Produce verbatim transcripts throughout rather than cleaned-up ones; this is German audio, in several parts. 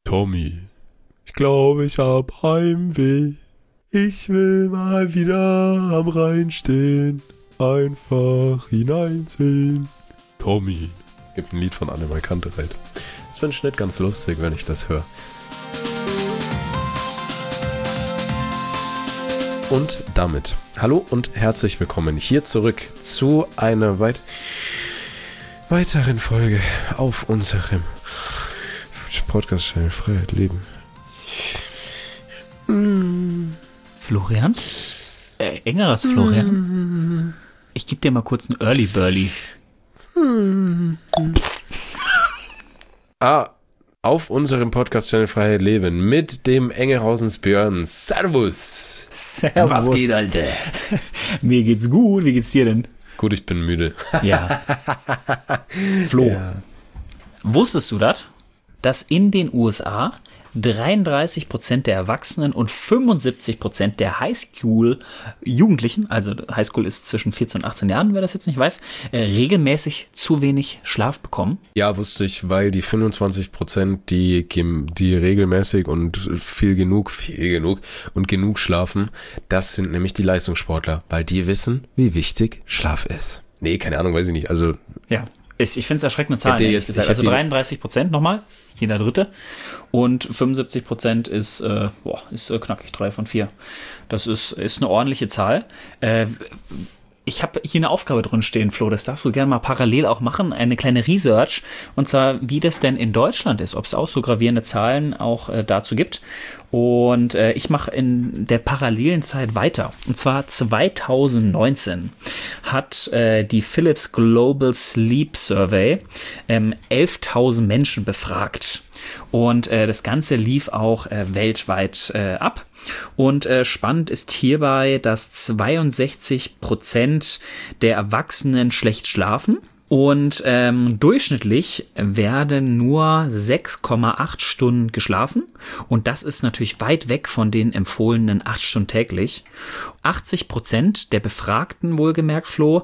Tommy, ich glaube, ich hab Heimweh. Ich will mal wieder am Rhein stehen, einfach hineinsehen. Tommy. Gibt ein Lied von Annemai Kantereit. Das finde ich nicht ganz lustig, wenn ich das höre. Und damit hallo und herzlich willkommen hier zurück zu einer weit weiteren Folge auf unserem Podcast-Channel Freiheit Leben. Mm. Florian? Äh, engeres Florian? Mm. Ich gebe dir mal kurz einen Early Burly. Mm. ah, auf unserem Podcast-Channel Freiheit Leben mit dem Engelhausens Björn. Servus! Servus! Was geht, Alter? Mir geht's gut. Wie geht's dir denn? Gut, ich bin müde. Ja. Flo, ja. Wusstest du das? Dass in den U S A dreiunddreißig Prozent der Erwachsenen und fünfundsiebzig Prozent der Highschool-Jugendlichen, also Highschool ist zwischen vierzehn und achtzehn Jahren, wer das jetzt nicht weiß, äh, regelmäßig zu wenig Schlaf bekommen? Ja, wusste ich, weil die fünfundzwanzig Prozent, die, die regelmäßig und viel genug, viel genug und genug schlafen, das sind nämlich die Leistungssportler, weil die wissen, wie wichtig Schlaf ist. Nee, keine Ahnung, weiß ich nicht, also... Ja. Ich finde es erschreckende Zahlen, jetzt, gesagt. Also dreiunddreißig Prozent nochmal, jeder Dritte. Und fünfundsiebzig Prozent ist, äh, boah, ist äh, knackig, drei von vier. Das ist, ist eine ordentliche Zahl. Äh, ich habe hier eine Aufgabe drin stehen, Flo, das darfst du gerne mal parallel auch machen, eine kleine Research. Und zwar, wie das denn in Deutschland ist, ob es auch so gravierende Zahlen auch äh, dazu gibt. Und äh, ich mache in der parallelen Zeit weiter. Und zwar zweitausendneunzehn hat äh, die Philips Global Sleep Survey ähm, elftausend Menschen befragt. Und äh, das Ganze lief auch äh, weltweit äh, ab. Und äh, spannend ist hierbei, dass zweiundsechzig Prozent der Erwachsenen schlecht schlafen. Und ähm, durchschnittlich werden nur sechs Komma acht Stunden geschlafen. Und das ist natürlich weit weg von den empfohlenen acht Stunden täglich. achtzig Prozent der Befragten, wohlgemerkt, Flo,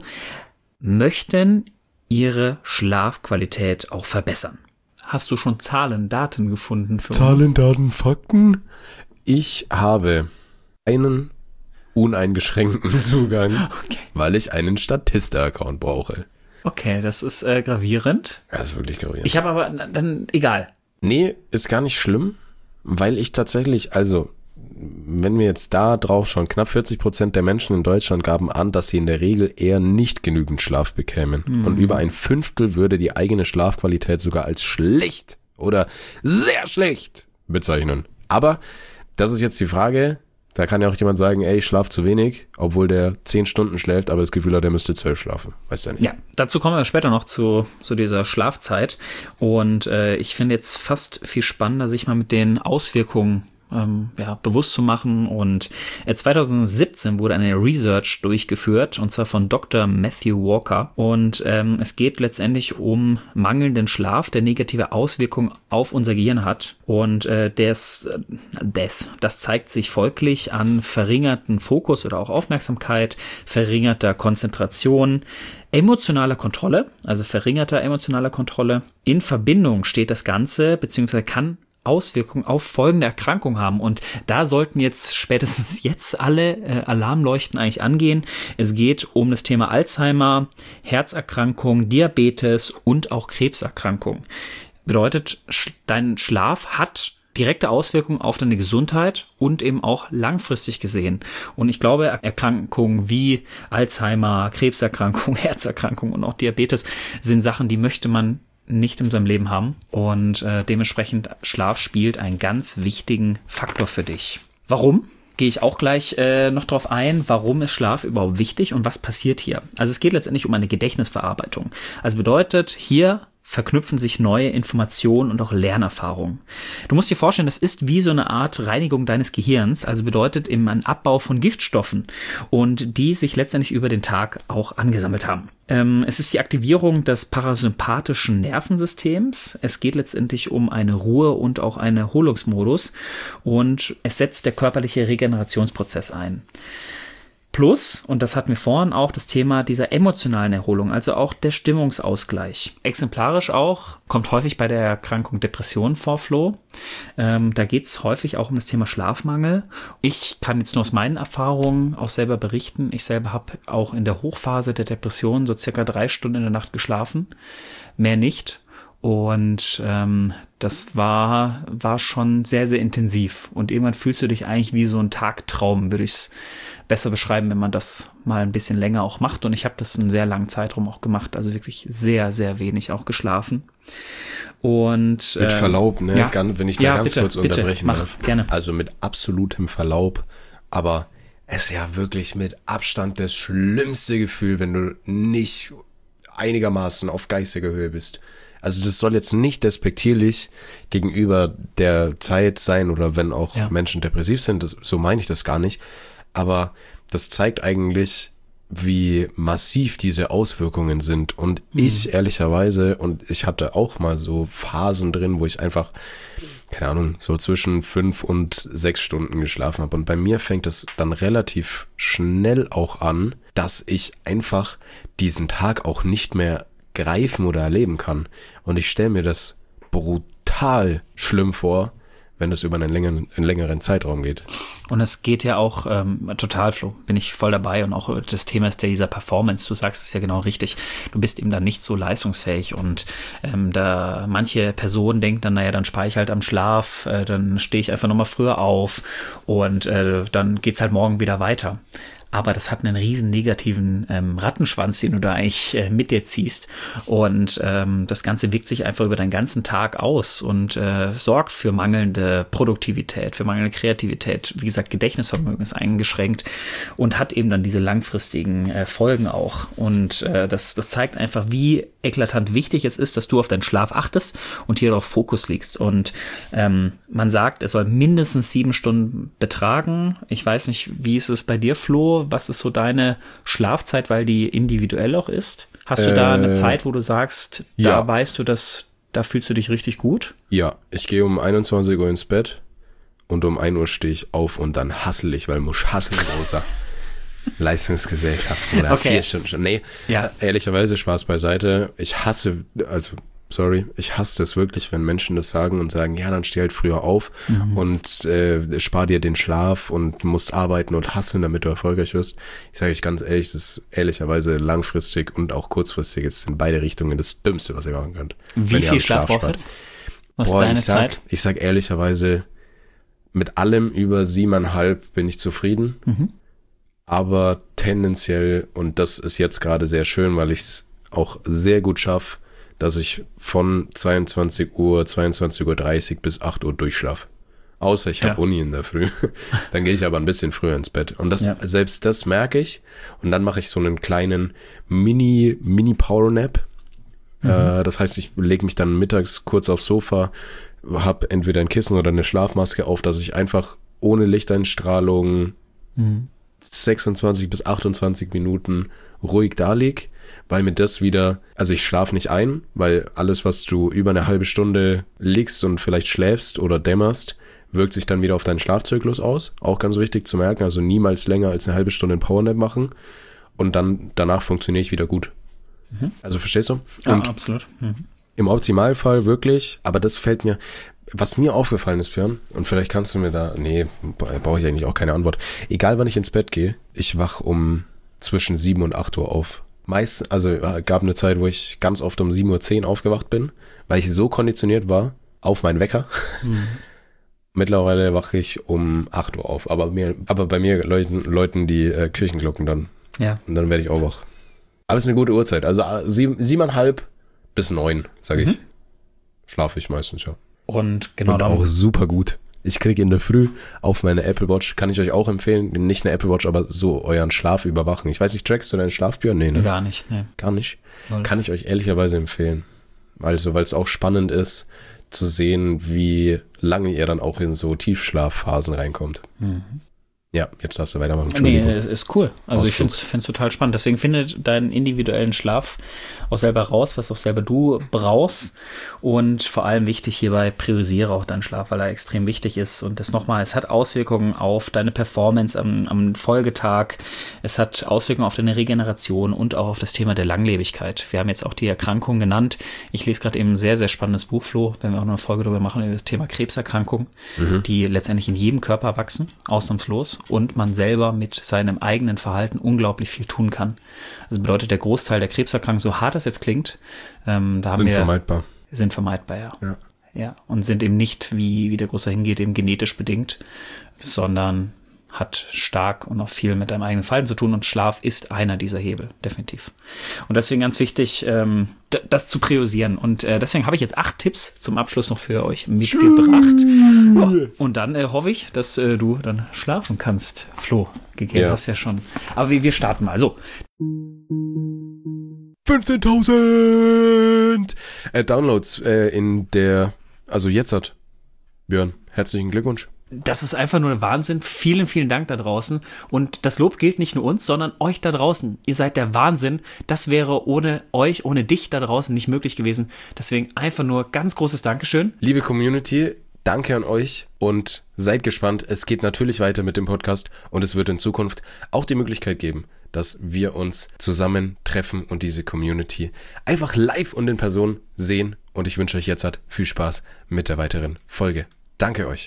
möchten ihre Schlafqualität auch verbessern. Hast du schon Zahlen, Daten gefunden für Zahlen, uns? Zahlen, Daten, Fakten? Ich habe einen uneingeschränkten Zugang, okay, weil ich einen Statista-Account brauche. Okay, das ist äh, gravierend. Ja, das ist wirklich gravierend. Ich habe aber, dann, egal. Nee, ist gar nicht schlimm, weil ich tatsächlich, also, wenn wir jetzt da drauf schauen, knapp vierzig Prozent der Menschen in Deutschland gaben an, dass sie in der Regel eher nicht genügend Schlaf bekämen. Mhm. Und über ein Fünftel würde die eigene Schlafqualität sogar als schlecht oder sehr schlecht bezeichnen. Aber das ist jetzt die Frage, da kann ja auch jemand sagen, ey, ich schlaf zu wenig, obwohl der zehn Stunden schläft, aber das Gefühl hat, er müsste zwölf schlafen. Weißt du ja nicht. Ja, dazu kommen wir später noch zu, zu dieser Schlafzeit. Und äh, ich finde jetzt fast viel spannender, sich mal mit den Auswirkungen ähm, ja, bewusst zu machen. Und äh, zweitausendsiebzehn wurde eine Research durchgeführt, und zwar von Doktor Matthew Walker. Und ähm, es geht letztendlich um mangelnden Schlaf, der negative Auswirkungen auf unser Gehirn hat. Und äh, des, des, das zeigt sich folglich an verringerten Fokus oder auch Aufmerksamkeit, verringerter Konzentration, emotionaler Kontrolle, also verringerter emotionaler Kontrolle. In Verbindung steht das Ganze, beziehungsweise kann Auswirkungen auf folgende Erkrankungen haben. Und da sollten jetzt spätestens jetzt alle äh, Alarmleuchten eigentlich angehen. Es geht um das Thema Alzheimer, Herzerkrankung, Diabetes und auch Krebserkrankung. Bedeutet, dein Schlaf hat direkte Auswirkungen auf deine Gesundheit und eben auch langfristig gesehen. Und ich glaube, Erkrankungen wie Alzheimer, Krebserkrankung, Herzerkrankung und auch Diabetes sind Sachen, die möchte man nicht in seinem Leben haben. Und äh, dementsprechend Schlaf spielt einen ganz wichtigen Faktor für dich. Warum? Gehe ich auch gleich äh, noch drauf ein, warum ist Schlaf überhaupt wichtig und was passiert hier? Also es geht letztendlich um eine Gedächtnisverarbeitung. Also bedeutet, hier verknüpfen sich neue Informationen und auch Lernerfahrungen. Du musst dir vorstellen, das ist wie so eine Art Reinigung deines Gehirns, also bedeutet eben ein Abbau von Giftstoffen und die sich letztendlich über den Tag auch angesammelt haben. Ähm, es ist die Aktivierung des parasympathischen Nervensystems. Es geht letztendlich um eine Ruhe und auch einen Erholungsmodus und es setzt der körperliche Regenerationsprozess ein. Plus, und das hatten wir vorhin auch, das Thema dieser emotionalen Erholung, also auch der Stimmungsausgleich. Exemplarisch auch, kommt häufig bei der Erkrankung Depression vor, Flo. Ähm, da geht es häufig auch um das Thema Schlafmangel. Ich kann jetzt nur aus meinen Erfahrungen auch selber berichten. Ich selber habe auch in der Hochphase der Depression so circa drei Stunden in der Nacht geschlafen. Mehr nicht. Und ähm, das war, war schon sehr, sehr intensiv. Und irgendwann fühlst du dich eigentlich wie so ein Tagtraum, würde ich es besser beschreiben, wenn man das mal ein bisschen länger auch macht. Und ich habe das einen sehr langen Zeitraum auch gemacht. Also wirklich sehr, sehr wenig auch geschlafen. Und mit äh, Verlaub, ne? Ja, Ganz, wenn ich da ja, ganz bitte, kurz bitte, unterbrechen mach, darf. Gerne. Also mit absolutem Verlaub, aber es ist ja wirklich mit Abstand das schlimmste Gefühl, wenn du nicht einigermaßen auf geistiger Höhe bist. Also das soll jetzt nicht despektierlich gegenüber der Zeit sein oder wenn auch Ja. Menschen depressiv sind, das, so meine ich das gar nicht. Aber das zeigt eigentlich, wie massiv diese Auswirkungen sind. Und mhm. ich ehrlicherweise, und ich hatte auch mal so Phasen drin, wo ich einfach, keine Ahnung, so zwischen fünf und sechs Stunden geschlafen habe. Und bei mir fängt es dann relativ schnell auch an, dass ich einfach diesen Tag auch nicht mehr greifen oder erleben kann. Und ich stelle mir das brutal schlimm vor, wenn es über einen längeren, einen längeren Zeitraum geht. Und es geht ja auch ähm, total, Flo, bin ich voll dabei. Und auch das Thema ist ja dieser Performance. Du sagst es ja genau richtig. Du bist eben dann nicht so leistungsfähig. Und ähm, da manche Personen denken dann, naja, dann spare ich halt am Schlaf, äh, dann stehe ich einfach nochmal früher auf und äh, dann geht's halt morgen wieder weiter. Aber das hat einen riesen negativen ähm, Rattenschwanz, den du da eigentlich äh, mit dir ziehst. Und ähm, das Ganze wirkt sich einfach über deinen ganzen Tag aus und äh, sorgt für mangelnde Produktivität, für mangelnde Kreativität. Wie gesagt, Gedächtnisvermögen ist eingeschränkt und hat eben dann diese langfristigen äh, Folgen auch. Und äh, das, das zeigt einfach, wie eklatant wichtig es ist, dass du auf deinen Schlaf achtest und hier darauf Fokus legst. Und ähm, man sagt, es soll mindestens sieben Stunden betragen. Ich weiß nicht, wie ist es bei dir, Flo? Was ist so deine Schlafzeit, weil die individuell auch ist? Hast du äh, da eine Zeit, wo du sagst, da ja. weißt du, dass da fühlst du dich richtig gut? Ja, ich gehe um einundzwanzig Uhr ins Bett und um ein Uhr stehe ich auf und dann hassle ich, weil muss hasseln großer Leistungsgesellschaft oder okay. vier Stunden schon. Nee, ja. ehrlicherweise Spaß beiseite. Ich hasse, also sorry, ich hasse es wirklich, wenn Menschen das sagen und sagen, ja, dann steh halt früher auf mhm. und äh, spar dir den Schlaf und musst arbeiten und hasseln, damit du erfolgreich wirst. Ich sage euch ganz ehrlich, das ist ehrlicherweise langfristig und auch kurzfristig ist in beide Richtungen das Dümmste, was ihr machen könnt. Wie viel Schlaf brauchst du jetzt? Was Boah, ist deine ich sag, Zeit? Ich sag ehrlicherweise, mit allem über siebeneinhalb bin ich zufrieden, mhm. aber tendenziell, und das ist jetzt gerade sehr schön, weil ich es auch sehr gut schaffe, dass ich von zweiundzwanzig Uhr, zweiundzwanzig Uhr dreißig bis acht Uhr durchschlafe. Außer ich habe ja. Uni in der Früh. Dann gehe ich aber ein bisschen früher ins Bett. Und das, ja. selbst das merke ich. Und dann mache ich so einen kleinen Mini, Mini-Power-Nap. Mhm. Äh, das heißt, ich lege mich dann mittags kurz aufs Sofa, habe entweder ein Kissen oder eine Schlafmaske auf, dass ich einfach ohne Lichteinstrahlung mhm. sechsundzwanzig bis achtundzwanzig Minuten ruhig da lieg, weil mir das wieder, also ich schlafe nicht ein, weil alles, was du über eine halbe Stunde liegst und vielleicht schläfst oder dämmerst, wirkt sich dann wieder auf deinen Schlafzyklus aus. Auch ganz wichtig zu merken, also niemals länger als eine halbe Stunde einen Powernap machen und dann danach funktioniere ich wieder gut. Mhm. Also verstehst du? Ja, und absolut. Mhm. Im Optimalfall wirklich, aber das fällt mir, was mir aufgefallen ist, Björn, und vielleicht kannst du mir da, nee, brauche ich eigentlich auch keine Antwort. Egal, wann ich ins Bett gehe, ich wach um zwischen sieben und acht Uhr auf. Meist, also gab eine Zeit, wo ich ganz oft um sieben Uhr zehn aufgewacht bin, weil ich so konditioniert war auf meinen Wecker. Mhm. Mittlerweile wache ich um acht Uhr auf, aber mir, aber bei mir läuten, läuten die äh, Kirchenglocken dann. Ja. Und dann werde ich auch wach. Aber es ist eine gute Uhrzeit, also sieben, siebeneinhalb bis neun, sage mhm. ich. Schlafe ich meistens, ja. Und genau. Und auch super gut. Ich kriege in der Früh auf meine Apple Watch, kann ich euch auch empfehlen, nicht eine Apple Watch, aber so euren Schlaf überwachen. Ich weiß nicht, trackst du deinen Schlaf, Björn? Nee, ne? Gar nicht, ne. Gar nicht? Null. Kann ich euch ehrlicherweise empfehlen. Also, weil es auch spannend ist, zu sehen, wie lange ihr dann auch in so Tiefschlafphasen reinkommt. Mhm. Ja, jetzt darfst du weitermachen. Nee, es ist cool. Also Ausflug. ich finde es total spannend. Deswegen finde deinen individuellen Schlaf auch selber raus, was auch selber du brauchst. Und vor allem wichtig hierbei, priorisiere auch deinen Schlaf, weil er extrem wichtig ist. Und das nochmal, es hat Auswirkungen auf deine Performance am, am Folgetag. Es hat Auswirkungen auf deine Regeneration und auch auf das Thema der Langlebigkeit. Wir haben jetzt auch die Erkrankung genannt. Ich lese gerade eben ein sehr, sehr spannendes Buch, Flo, wenn wir auch noch eine Folge darüber machen, über das Thema Krebserkrankungen, mhm. die letztendlich in jedem Körper wachsen, ausnahmslos. Und man selber mit seinem eigenen Verhalten unglaublich viel tun kann. Also bedeutet, der Großteil der Krebserkrankungen, so hart das jetzt klingt, ähm, da haben sind wir... vermeidbar. Sind vermeidbar, ja. ja. Ja, und sind eben nicht, wie, wie der Große hingeht, eben genetisch bedingt, sondern hat stark und auch viel mit deinem eigenen Verhalten zu tun. Und Schlaf ist einer dieser Hebel, definitiv. Und deswegen ganz wichtig, ähm, d- das zu priorisieren. Und äh, deswegen habe ich jetzt acht Tipps zum Abschluss noch für euch mitgebracht. Ja, und dann äh, hoffe ich, dass äh, du dann schlafen kannst, Flo. Gegeben ja. hast ja schon. Aber wir, wir starten mal. So. fünfzehntausend äh, Downloads äh, in der, also jetzt hat Björn, herzlichen Glückwunsch. Das ist einfach nur ein Wahnsinn. Vielen, vielen Dank da draußen. Und das Lob gilt nicht nur uns, sondern euch da draußen. Ihr seid der Wahnsinn. Das wäre ohne euch, ohne dich da draußen nicht möglich gewesen. Deswegen einfach nur ganz großes Dankeschön. Liebe Community, danke an euch und seid gespannt. Es geht natürlich weiter mit dem Podcast und es wird in Zukunft auch die Möglichkeit geben, dass wir uns zusammen treffen und diese Community einfach live und in Person sehen. Und ich wünsche euch jetzt halt viel Spaß mit der weiteren Folge. Danke euch.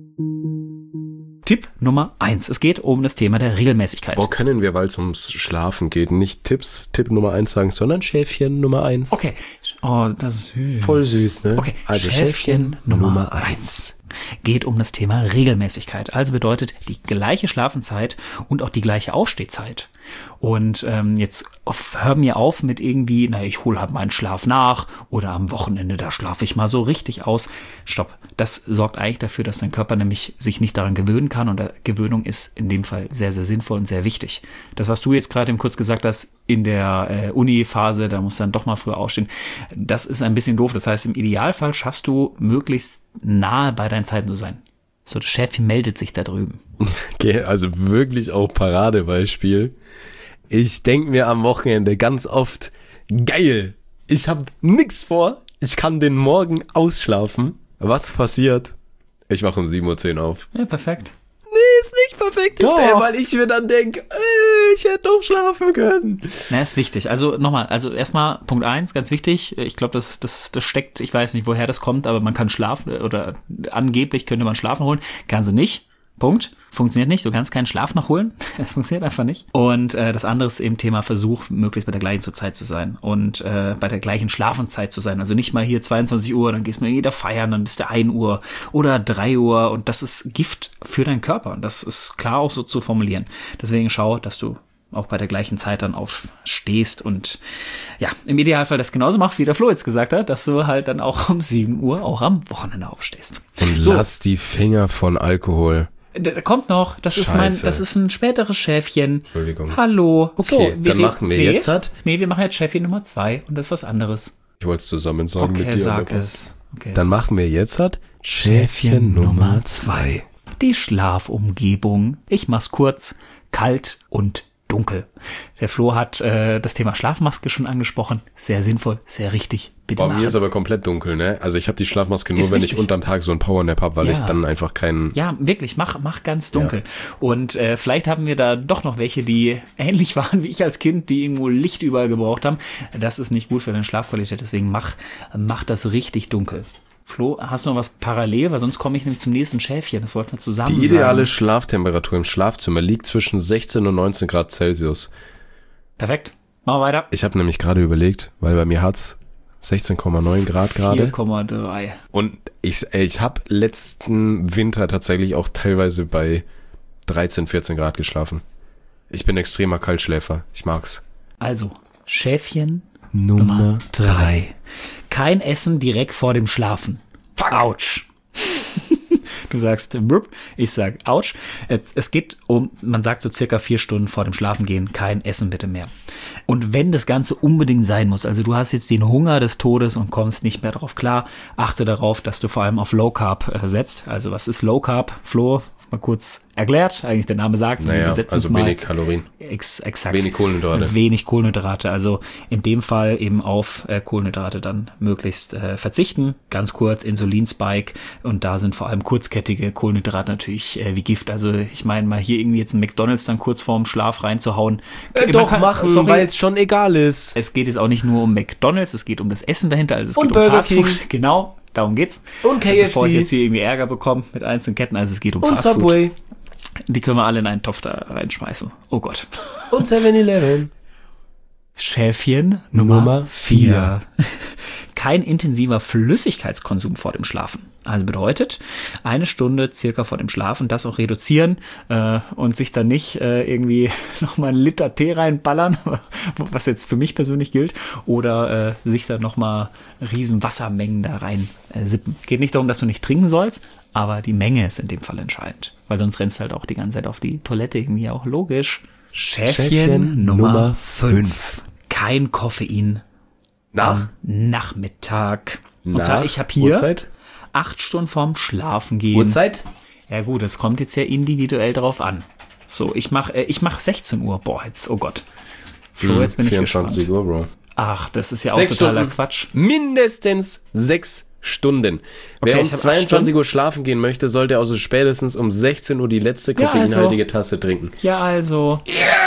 Tipp Nummer eins. Es geht um das Thema der Regelmäßigkeit. Boah, können wir, weil es ums Schlafen geht, nicht Tipps, Tipp Nummer eins sagen, sondern Schäfchen Nummer eins. Okay. Oh, das ist süß. Voll süß, ne? Okay, also Schäfchen, Schäfchen Nummer Nummer eins. eins. Geht um das Thema Regelmäßigkeit. Also bedeutet die gleiche Schlafenszeit und auch die gleiche Aufstehzeit. Und ähm, jetzt auf, hör mir auf mit irgendwie, na, ich hole halt meinen Schlaf nach oder am Wochenende, da schlafe ich mal so richtig aus. Stopp. Das sorgt eigentlich dafür, dass dein Körper nämlich sich nicht daran gewöhnen kann. Und Gewöhnung ist in dem Fall sehr, sehr sinnvoll und sehr wichtig. Das, was du jetzt gerade eben kurz gesagt hast, in der äh, Uni-Phase, da musst du dann doch mal früher aufstehen, das ist ein bisschen doof. Das heißt, im Idealfall schaffst du möglichst nahe bei deinen Zeiten zu sein. So, das Schäfchen meldet sich da drüben. Okay, also wirklich auch Paradebeispiel. Ich denke mir am Wochenende ganz oft, geil, ich habe nichts vor, ich kann den Morgen ausschlafen. Was passiert? Ich wache um sieben Uhr zehn auf. Ja, perfekt. Nee, ist nicht perfekt, ich denke, weil ich mir dann denke, ich hätte doch schlafen können. Na, ist wichtig. Also nochmal, also erstmal Punkt eins, ganz wichtig. Ich glaube, das, das, das steckt, ich weiß nicht, woher das kommt, aber man kann schlafen oder angeblich könnte man Schlafen holen. Kann sie nicht. Punkt. Funktioniert nicht. Du kannst keinen Schlaf nachholen. Es funktioniert einfach nicht. Und äh, das andere ist eben Thema Versuch, möglichst bei der gleichen Zeit zu sein und äh, bei der gleichen Schlafenszeit zu sein. Also nicht mal hier zweiundzwanzig Uhr, dann gehst du wieder feiern, dann bist du ein Uhr oder drei Uhr und das ist Gift für deinen Körper. Und das ist klar auch so zu formulieren. Deswegen schau, dass du auch bei der gleichen Zeit dann aufstehst und ja, im Idealfall das genauso machst, wie der Flo jetzt gesagt hat, dass du halt dann auch um sieben Uhr auch am Wochenende aufstehst. Und so. Lass die Finger von Alkohol. Da, da kommt noch, das Scheiße. ist mein, das ist ein späteres Schäfchen. Entschuldigung. Hallo. Okay, so, wir dann machen wir nee, jetzt halt. Nee, wir machen jetzt Schäfchen Nummer zwei und das ist was anderes. Ich wollte es zusammen sagen okay, mit dir. Sag es. Okay, dann sag. machen wir jetzt halt Schäfchen Nummer zwei. Die Schlafumgebung. Ich mach's kurz, kalt und dunkel. Der Flo hat äh, das Thema Schlafmaske schon angesprochen. Sehr sinnvoll, sehr richtig. Bitte Bei machen. mir ist aber komplett dunkel, ne? Also ich habe die Schlafmaske nur, ist wenn wichtig. ich unterm Tag so einen Powernap habe, weil ja. ich dann einfach keinen... Ja, wirklich, mach, mach ganz dunkel. Ja. Und äh, vielleicht haben wir da doch noch welche, die ähnlich waren wie ich als Kind, die irgendwo Licht überall gebraucht haben. Das ist nicht gut für deine Schlafqualität, deswegen mach, mach das richtig dunkel. Flo, hast du noch was parallel? Weil sonst komme ich nämlich zum nächsten Schäfchen. Das wollten wir zusammen Die ideale sagen. Schlaftemperatur im Schlafzimmer liegt zwischen sechzehn und neunzehn Grad Celsius. Perfekt. Machen wir weiter. Ich habe nämlich gerade überlegt, weil bei mir hat's sechzehn Komma neun Grad gerade. vier Komma drei. Und ich, ich habe letzten Winter tatsächlich auch teilweise bei dreizehn, vierzehn Grad geschlafen. Ich bin extremer Kaltschläfer. Ich mag's. Also, Schäfchen Nummer drei. Kein Essen direkt vor dem Schlafen. Fuck. Autsch. Du sagst, ich sag, ouch. Es geht um, man sagt so circa vier Stunden vor dem Schlafengehen, kein Essen bitte mehr. Und wenn das Ganze unbedingt sein muss, also du hast jetzt den Hunger des Todes und kommst nicht mehr drauf klar, achte darauf, dass du vor allem auf Low Carb äh, setzt. Also was ist Low Carb, Flo? mal kurz erklärt. Eigentlich der Name sagt es, naja, wir setzen also es mal. wenig Kalorien. Ex, exakt. Wenig Kohlenhydrate. Wenig Kohlenhydrate. Also in dem Fall eben auf äh, Kohlenhydrate dann möglichst äh, verzichten. Ganz kurz, Insulinspike. Und da sind vor allem kurzkettige Kohlenhydrate natürlich äh, wie Gift. Also ich meine, mal hier irgendwie jetzt ein McDonald's dann kurz vorm Schlaf reinzuhauen. Äh, doch kann, machen, weil es schon egal ist. Es geht jetzt auch nicht nur um McDonald's, es geht um das Essen dahinter. Also es und geht Burger um Fastfood. King. Genau, darum geht's. Und K F C. Bevor ich jetzt hier irgendwie Ärger bekomme mit einzelnen Ketten. Also es geht um und Fastfood. Subway. Die können wir alle in einen Topf da reinschmeißen. Oh Gott. Und seven eleven. Schäfchen Nummer vier. Kein intensiver Flüssigkeitskonsum vor dem Schlafen. Also bedeutet, eine Stunde circa vor dem Schlafen, das auch reduzieren äh, und sich dann nicht äh, irgendwie nochmal einen Liter Tee reinballern, was jetzt für mich persönlich gilt, oder äh, sich dann nochmal riesen Wassermengen da rein äh, sippen. Geht nicht darum, dass du nicht trinken sollst, aber die Menge ist in dem Fall entscheidend, weil sonst rennst du halt auch die ganze Zeit auf die Toilette, irgendwie auch logisch. Schäfchen, Schäfchen Nummer fünf. Kein Koffein nach am Nachmittag. Und nach zwar, ich habe hier Uhrzeit? acht Stunden vorm Schlafen gehen. Uhrzeit? Ja gut, es kommt jetzt ja individuell drauf an. So, ich mach, äh, ich mach sechzehn Uhr. Boah, jetzt, oh Gott. Flo, jetzt bin ich vierundzwanzig gespannt. Uhr, Bro. Ach, das ist ja auch Sechs totaler Stunden. Quatsch. Mindestens sechs Stunden. Wer Okay, um ich hab acht zweiundzwanzig Stunden. Uhr schlafen gehen möchte, sollte also spätestens um sechzehn Uhr die letzte Ja, also. koffeinhaltige Tasse trinken. Ja, also.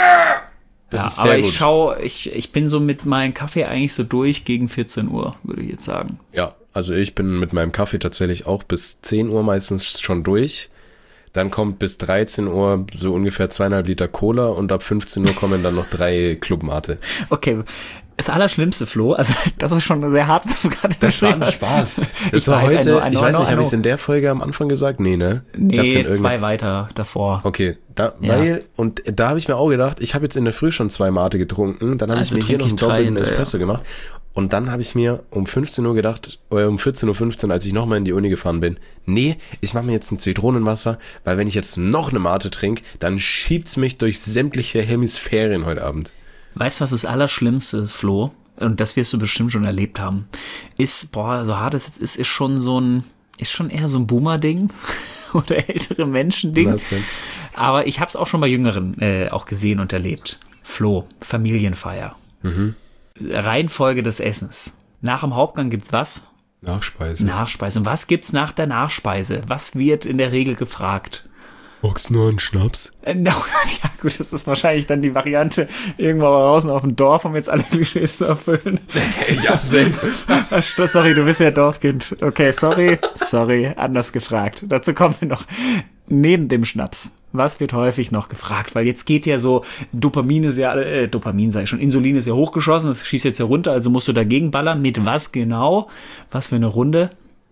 Das ja, ist sehr aber gut. ich schau, ich, ich bin so mit meinem Kaffee eigentlich so durch gegen vierzehn Uhr, würde ich jetzt sagen. Ja, also ich bin mit meinem Kaffee tatsächlich auch bis zehn Uhr meistens schon durch. Dann kommt bis dreizehn Uhr so ungefähr zweieinhalb Liter Cola und ab fünfzehn Uhr kommen dann noch drei Club Mate. Okay, das Allerschlimmste, Flo, also das ist schon sehr hart, was du gerade Das war beschrieben ein hast. Spaß. Ich Das war weiß, I heute, know, I ich know, weiß I know, nicht, I habe ich es know. in der Folge am Anfang gesagt? Nee, ne? Ich hab's Nee, in irgendeinem- zwei weiter davor. Okay, da, Ja. weil, und da habe ich mir auch gedacht, ich habe jetzt in der Früh schon zwei Mate getrunken, dann habe Also ich mir hier trinke noch einen ich drei doppelten hinterher. Espresso gemacht und dann habe ich mir um fünfzehn Uhr gedacht, oder um vierzehn Uhr fünfzehn, als ich nochmal in die Uni gefahren bin, nee, ich mache mir jetzt ein Zitronenwasser, weil wenn ich jetzt noch eine Mate trinke, dann schiebt's mich durch sämtliche Hemisphärien heute Abend. Weißt du, was das Allerschlimmste ist, Flo? Und das wirst du bestimmt schon erlebt haben. Ist, boah, so hart es jetzt ist, ist schon so ein, ist schon eher so ein Boomer-Ding oder ältere Menschen-Ding. Was denn? Aber ich habe es auch schon bei Jüngeren äh, auch gesehen und erlebt. Flo, Familienfeier. Mhm. Reihenfolge des Essens. Nach dem Hauptgang gibt's was? Nachspeise. Nachspeise. Und was gibt's nach der Nachspeise? Was wird in der Regel gefragt? Magst du nur einen Schnaps? Äh, no, ja gut, das ist wahrscheinlich dann die Variante irgendwo draußen auf dem Dorf, um jetzt alle Klischees zu erfüllen. Ja, selbst. Ach, sorry, du bist ja Dorfkind. Okay, sorry, sorry, anders gefragt. Dazu kommen wir noch. Neben dem Schnaps, was wird häufig noch gefragt? Weil jetzt geht ja so, Dopamin ist ja, äh, Dopamin sei schon, Insulin ist ja hochgeschossen, das schießt jetzt ja runter, also musst du dagegen ballern. Mit was genau? Was für eine Runde?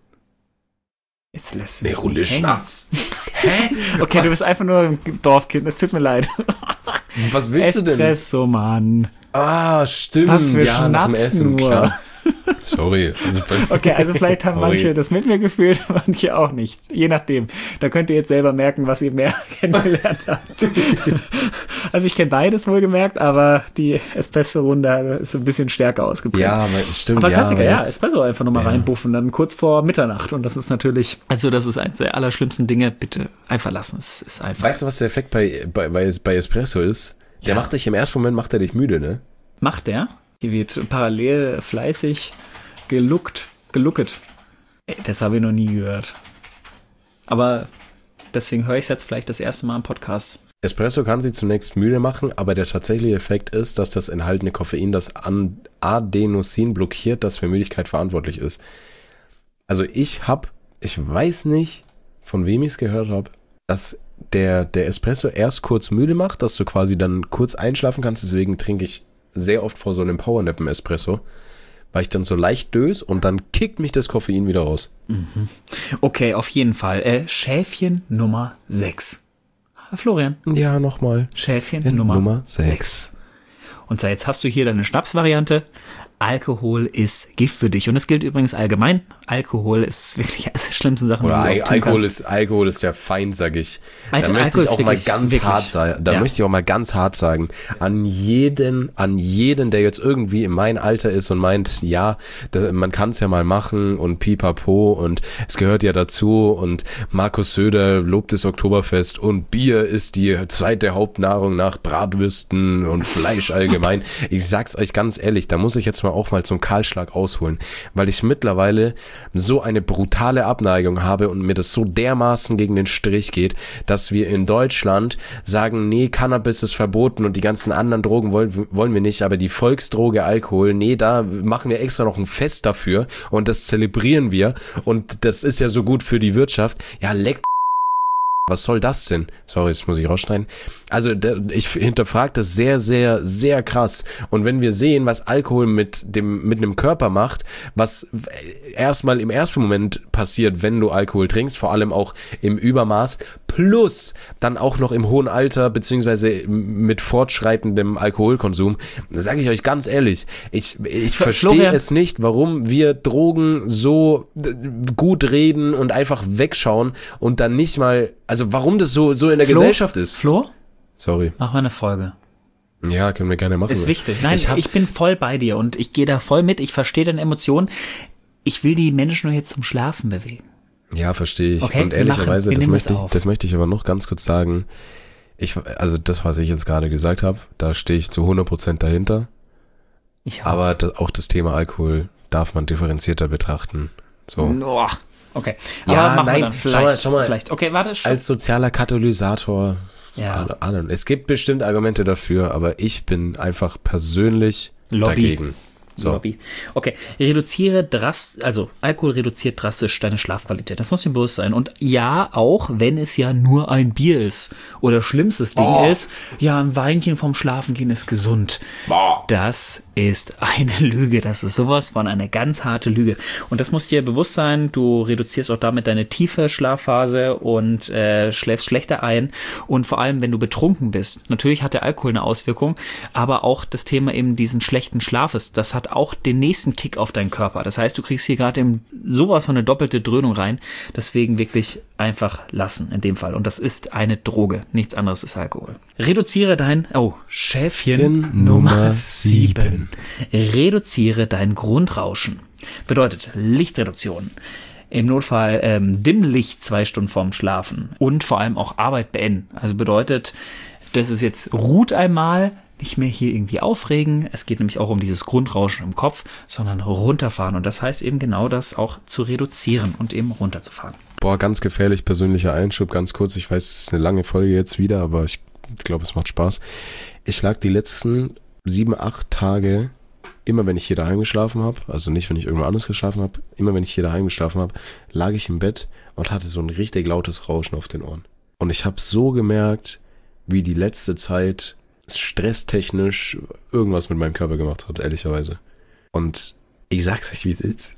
Jetzt lässt du Eine mich Runde nicht hängen. Schnaps. Hä? Okay, du bist einfach nur ein Dorfkind, es tut mir leid. Was willst du denn? Espresso, Mann. Ah, stimmt. Was für ja, nach dem Schnaps Essen, nur. klar. Sorry. Also bei- Okay, also vielleicht haben Sorry. manche das mit mir gefühlt, manche auch nicht. Je nachdem. Da könnt ihr jetzt selber merken, was ihr mehr kennengelernt habt. Also ich kenne beides wohlgemerkt, aber die Espresso-Runde ist ein bisschen stärker ausgeprägt. Ja, aber stimmt. Aber ja, Klassiker, aber ja, jetzt- Espresso einfach nochmal Ja. reinbuffen, dann kurz vor Mitternacht. Und das ist natürlich, also das ist eins der allerschlimmsten Dinge. Bitte einfach lassen. Es ist einfach. Weißt du, was der Effekt bei, bei, bei, bei Espresso ist? Der macht dich im ersten Moment, macht er dich müde, ne? Macht der? Hier wird parallel fleißig geluckt, gelucket. Ey, das habe ich noch nie gehört. Aber deswegen höre ich es jetzt vielleicht das erste Mal im Podcast. Espresso kann sie zunächst müde machen, aber der tatsächliche Effekt ist, dass das enthaltene Koffein das An- Adenosin blockiert, das für Müdigkeit verantwortlich ist. Also ich habe, ich weiß nicht, von wem ich es gehört habe, dass der, der Espresso erst kurz müde macht, dass du quasi dann kurz einschlafen kannst. Deswegen trinke ich sehr oft vor so einem Powernap einen Espresso, weil ich dann so leicht döse und dann kickt mich das Koffein wieder raus. Okay, auf jeden Fall. Äh, Schäfchen Nummer sechs. Florian. Ja, nochmal. Schäfchen In Nummer, Nummer sechs. sechs. Und zwar jetzt hast du hier deine Schnapsvariante, Alkohol ist Gift für dich. Und das gilt übrigens allgemein. Alkohol ist wirklich eines der schlimmsten Sachen, Oder die Al- Alkohol ist, Alkohol ist ja fein, sag ich. Alter, da möchte Alkohol ich auch ist mal wirklich- ganz wirklich, hart sagen. Da ja. möchte ich auch mal ganz hart sagen. An jeden, an jeden, der jetzt irgendwie in meinem Alter ist und meint, ja, da, man kann es ja mal machen und pipapo und es gehört ja dazu und Markus Söder lobt das Oktoberfest und Bier ist die zweite Hauptnahrung nach Bratwürsten und Fleisch allgemein. Ich sag's euch ganz ehrlich, da muss ich jetzt mal auch mal zum Kahlschlag ausholen, weil ich mittlerweile so eine brutale Abneigung habe und mir das so dermaßen gegen den Strich geht, dass wir in Deutschland sagen, nee, Cannabis ist verboten und die ganzen anderen Drogen wollen, wollen wir nicht, aber die Volksdroge Alkohol, nee, da machen wir extra noch ein Fest dafür und das zelebrieren wir und das ist ja so gut für die Wirtschaft. Ja, leck. Was soll das denn? Sorry, das muss ich rausschneiden. Also ich hinterfrage das sehr, sehr, sehr krass. Und wenn wir sehen, was Alkohol mit dem mit einem Körper macht, was erstmal im ersten Moment passiert, wenn du Alkohol trinkst, vor allem auch im Übermaß, plus dann auch noch im hohen Alter, beziehungsweise mit fortschreitendem Alkoholkonsum, sage ich euch ganz ehrlich, ich, ich verstehe Florian. es nicht, warum wir Drogen so gut reden und einfach wegschauen und dann nicht mal, also warum das so, so in der Flo? Gesellschaft ist. Flo, Sorry. mach mal eine Folge. Ja, können wir gerne machen. Ist wichtig. Nein, ich, ich, hab, ich bin voll bei dir und ich gehe da voll mit. Ich verstehe deine Emotionen. Ich will die Menschen nur jetzt zum Schlafen bewegen. Ja, verstehe ich. Okay, und wir ehrlicherweise, machen- wir das nehmen möchte das ich, auf. das möchte ich aber noch ganz kurz sagen. Ich, also das, was ich jetzt gerade gesagt habe, da stehe ich zu hundert Prozent dahinter. Ich auch. Aber das, auch das Thema Alkohol darf man differenzierter betrachten. So. Oh, okay. Aber Ja, machen nein, wir dann schau vielleicht. mal, schau mal. vielleicht. Okay, warte. Stopp. Als sozialer Katalysator, Ja. I don't know. Es gibt bestimmt Argumente dafür, aber ich bin einfach persönlich Lobby. dagegen. So. Lobby. Okay, reduziere drastisch, also Alkohol reduziert drastisch deine Schlafqualität. Das muss dir bewusst sein. Und ja, auch wenn es ja nur ein Bier ist oder schlimmstes Ding Oh. ist, ja, ein Weinchen vom Schlafengehen ist gesund. Boah. Das ist eine Lüge. Das ist sowas von eine ganz harte Lüge. Und das muss dir bewusst sein. Du reduzierst auch damit deine tiefe Schlafphase und äh, schläfst schlechter ein. Und vor allem, wenn du betrunken bist. Natürlich hat der Alkohol eine Auswirkung, aber auch das Thema eben diesen schlechten Schlafes, das hat auch den nächsten Kick auf deinen Körper. Das heißt, du kriegst hier gerade eben sowas von eine doppelte Dröhnung rein. Deswegen wirklich einfach lassen in dem Fall. Und das ist eine Droge. Nichts anderes ist Alkohol. Reduziere dein, oh, Schäfchen Nummer sieben. Reduziere dein Grundrauschen. Bedeutet Lichtreduktion. Im Notfall ähm, Dimmlicht zwei Stunden vorm Schlafen. Und vor allem auch Arbeit beenden. Also bedeutet, das ist jetzt, ruht einmal, nicht mehr hier irgendwie aufregen. Es geht nämlich auch um dieses Grundrauschen im Kopf, sondern runterfahren. Und das heißt eben genau das auch zu reduzieren und eben runterzufahren. Boah, ganz gefährlich, persönlicher Einschub, ganz kurz. Ich weiß, es ist eine lange Folge jetzt wieder, aber ich glaube, es macht Spaß. Ich lag die letzten sieben, acht Tage, immer wenn ich hier daheim geschlafen habe, also nicht, wenn ich irgendwo anders geschlafen habe, immer wenn ich hier daheim geschlafen habe, lag ich im Bett und hatte so ein richtig lautes Rauschen auf den Ohren. Und ich habe so gemerkt, wie die letzte Zeit stresstechnisch irgendwas mit meinem Körper gemacht hat, ehrlicherweise. Und ich sag's euch, wie es ist.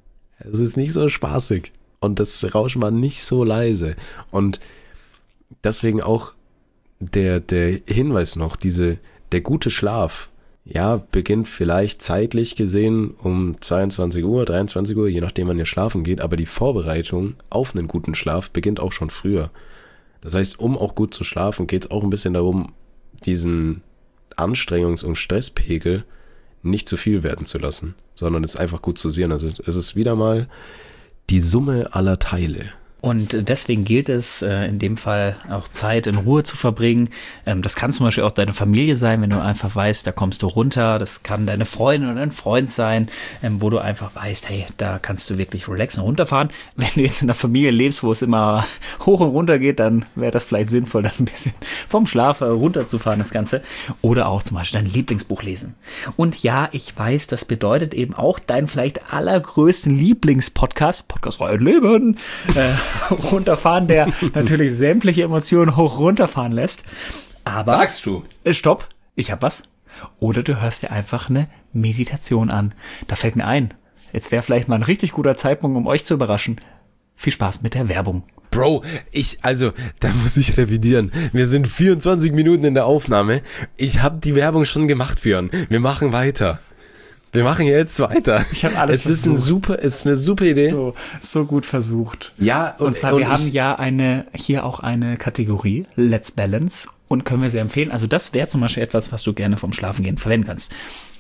Es ist nicht so spaßig. Und das Rauschen war nicht so leise. Und deswegen auch der, der Hinweis noch, diese, der gute Schlaf, ja, beginnt vielleicht zeitlich gesehen um zweiundzwanzig Uhr, dreiundzwanzig Uhr, je nachdem wann ihr schlafen geht, aber die Vorbereitung auf einen guten Schlaf beginnt auch schon früher. Das heißt, um auch gut zu schlafen, geht es auch ein bisschen darum, diesen Anstrengungs- und Stresspegel nicht zu viel werden zu lassen, sondern es einfach gut zu sehen. Also es ist wieder mal die Summe aller Teile. Und deswegen gilt es, äh, in dem Fall auch Zeit in Ruhe zu verbringen. Ähm, das kann zum Beispiel auch deine Familie sein, wenn du einfach weißt, da kommst du runter. Das kann deine Freundin oder ein Freund sein, ähm, wo du einfach weißt, hey, da kannst du wirklich relaxen und runterfahren. Wenn du jetzt in einer Familie lebst, wo es immer hoch und runter geht, dann wäre das vielleicht sinnvoll, dann ein bisschen vom Schlaf äh, runterzufahren, das Ganze. Oder auch zum Beispiel dein Lieblingsbuch lesen. Und ja, ich weiß, das bedeutet eben auch deinen vielleicht allergrößten Lieblingspodcast, Podcast Freiheit Leben, äh, runterfahren, der natürlich sämtliche Emotionen hoch runterfahren lässt. Aber Sagst du? Äh, Stopp, ich hab was. Oder du hörst dir einfach eine Meditation an. Da fällt mir ein, jetzt wäre vielleicht mal ein richtig guter Zeitpunkt, um euch zu überraschen. Viel Spaß mit der Werbung. Bro, ich, also, da muss ich revidieren. Wir sind vierundzwanzig Minuten in der Aufnahme. Ich habe die Werbung schon gemacht, Björn. Wir machen weiter. Wir machen jetzt weiter. Ich habe alles Es ist ein versucht. super, es ist eine super Idee. So, so gut versucht. Ja, Und, und, zwar, und wir ich, haben ja eine, hier auch eine Kategorie, Let's Balance, und können wir sehr empfehlen. Also das wäre zum Beispiel etwas, was du gerne vom Schlafengehen verwenden kannst.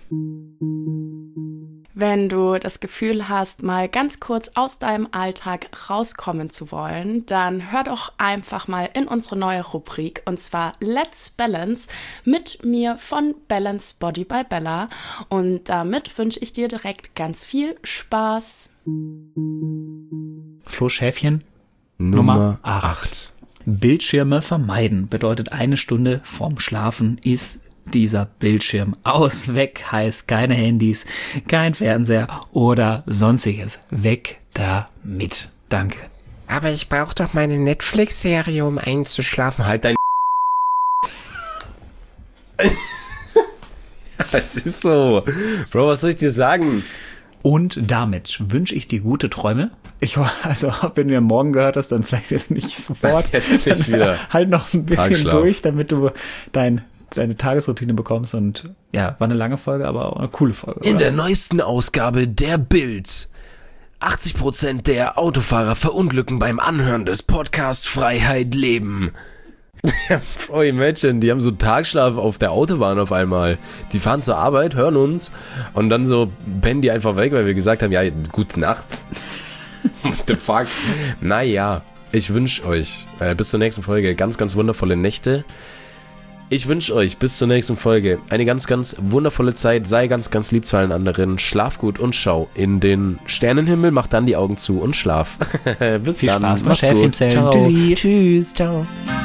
Wenn du das Gefühl hast, mal ganz kurz aus deinem Alltag rauskommen zu wollen, dann hör doch einfach mal in unsere neue Rubrik, und zwar Let's Balance mit mir von Balance Body by Bella. Und damit wünsche ich dir direkt ganz viel Spaß. Flo Schäfchen, Nummer Nummer acht. Bildschirme vermeiden bedeutet, eine Stunde vorm Schlafen ist dieser Bildschirm aus. Weg heißt keine Handys, kein Fernseher oder sonstiges. Weg damit. Danke. Aber ich brauche doch meine Netflix-Serie, um einzuschlafen. Halt dein Es ist so. Bro, was soll ich dir sagen? Und damit wünsche ich dir gute Träume. Ich hoffe, also, wenn du ja morgen gehört hast, dann vielleicht jetzt nicht sofort. Jetzt nicht wieder. Halt noch ein bisschen Tagschlaf. durch, damit du dein, deine Tagesroutine bekommst. Und ja, war eine lange Folge, aber auch eine coole Folge. In oder? der neuesten Ausgabe der Bild. achtzig Prozent der Autofahrer verunglücken beim Anhören des Podcasts Freiheit leben. Oh, imagine, die haben so Tagschlaf auf der Autobahn auf einmal. Die fahren zur Arbeit, hören uns und dann so pennen die einfach weg, weil wir gesagt haben, ja, gute Nacht. What the fuck? Naja, ich wünsche euch äh, bis zur nächsten Folge ganz, ganz wundervolle Nächte. Ich wünsche euch bis zur nächsten Folge eine ganz, ganz wundervolle Zeit. Sei ganz, ganz lieb zu allen anderen. Schlaf gut und schau in den Sternenhimmel. Mach dann die Augen zu und schlaf. Bis Viel dann. Spaß beim Macht's gut. Schäfchenzählen. Ciao. Tschüssi. Tschüss. Ciao.